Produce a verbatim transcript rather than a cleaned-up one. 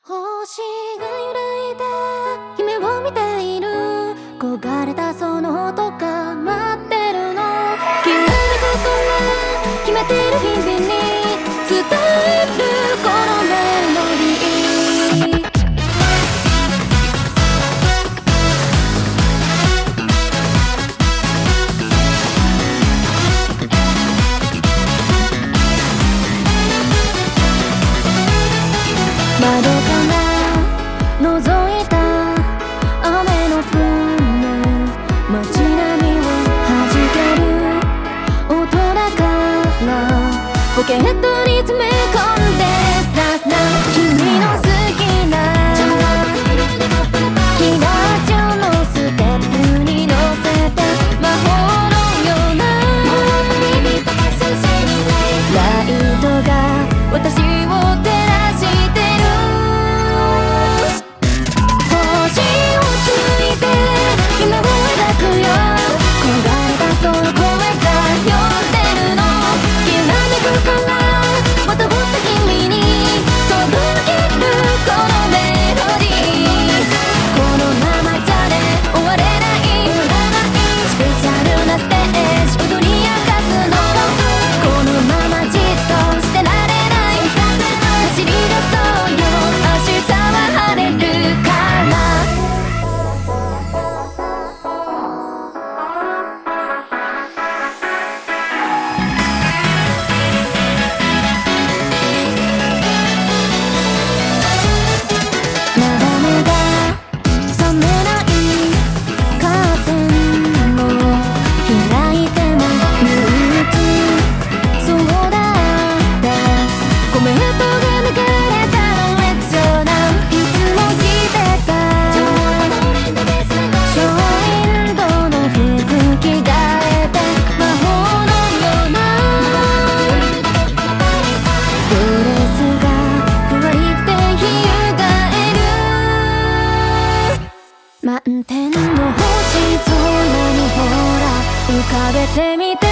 星が揺らいだ夢を見ている焦がれたその音が待ってるのきらめくから決めてる日々に伝えるこのメロディー窓から覗いた雨の雲街並みを弾ける音だからポケットに詰め込んでさすな君の好きなキラーチューンのステップに乗せて魔法のようなライトが私を照らして夢を描くよ焦がれたその声が呼んでるのきらめくからまたぼった君に届けるこのメロディーこのままじゃね終われないスペシャルなステージ踊り明かすのこのままじっとしてられない走り出そうよ明日は晴れるから満天の星空にほら浮かべてみて